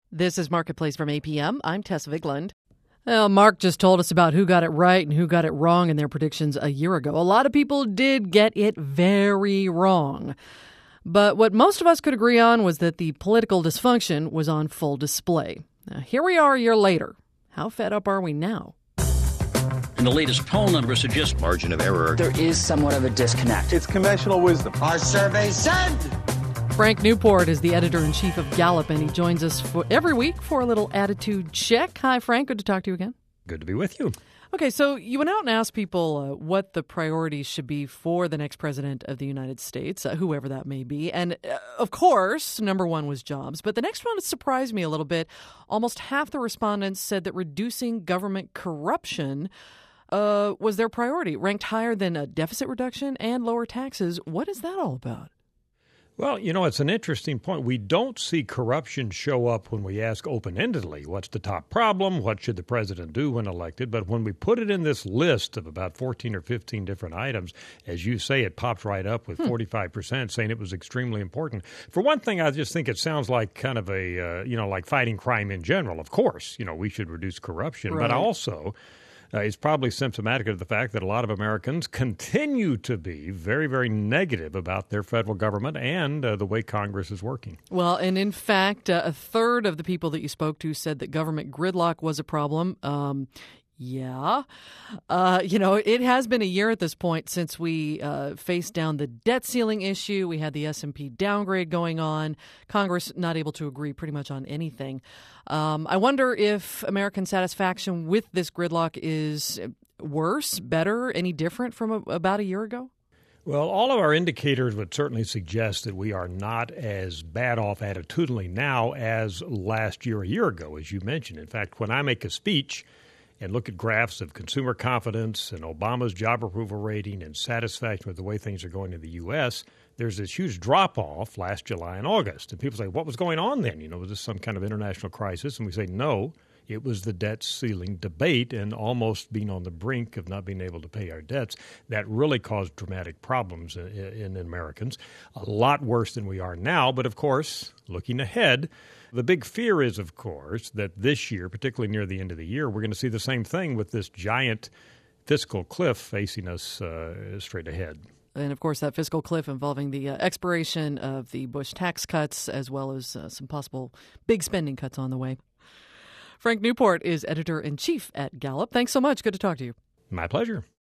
This is Marketplace from APM. I'm Tessa Vigland. Well, Mark just told us about who got it right and who got it wrong in their predictions a year ago. A lot of people did get it very wrong. But what most of us could agree on was that the political dysfunction was on full display. Now, here we are a year later. How fed up are we now? And the latest poll numbers suggest margin of error. There is somewhat of a disconnect. It's conventional wisdom. Our survey said. Frank Newport is the editor-in-chief of Gallup, and he joins us every week for a little attitude check. Hi, Frank. Good to talk to you again. Good to be with you. Okay, so you went out and asked people what the priorities should be for the next president of the United States, whoever that may be. And, of course, number one was jobs. But the next one surprised me a little bit. Almost half the respondents said that reducing government corruption was their priority, ranked higher than a deficit reduction and lower taxes. What is that all about? Well, it's an interesting point. We don't see corruption show up when we ask open-endedly, what's the top problem? What should the president do when elected? But when we put it in this list of about 14 or 15 different items, as you say, it popped right up with 45% saying it was extremely important. For one thing, I just think it sounds like kind of a, like fighting crime in general. Of course, we should reduce corruption. Right. But also, it's probably symptomatic of the fact that a lot of Americans continue to be very, very negative about their federal government and the way Congress is working. Well, and in fact, a third of the people that you spoke to said that government gridlock was a problem. It has been a year at this point since we faced down the debt ceiling issue. We had the S&P downgrade going on. Congress not able to agree pretty much on anything. I wonder if American satisfaction with this gridlock is worse, better, any different from about a year ago? Well, all of our indicators would certainly suggest that we are not as bad off attitudinally now as last year, a year ago, as you mentioned. In fact, when I make a speech and look at graphs of consumer confidence and Obama's job approval rating and satisfaction with the way things are going in the U.S., there's this huge drop-off last July and August. And people say, what was going on then? Was this some kind of international crisis? And we say, no, it was the debt ceiling debate and almost being on the brink of not being able to pay our debts. That really caused dramatic problems in Americans, a lot worse than we are now. But, of course, looking ahead, the big fear is, of course, that this year, particularly near the end of the year, we're going to see the same thing with this giant fiscal cliff facing us straight ahead. And, of course, that fiscal cliff involving the expiration of the Bush tax cuts as well as some possible big spending cuts on the way. Frank Newport is editor-in-chief at Gallup. Thanks so much. Good to talk to you. My pleasure.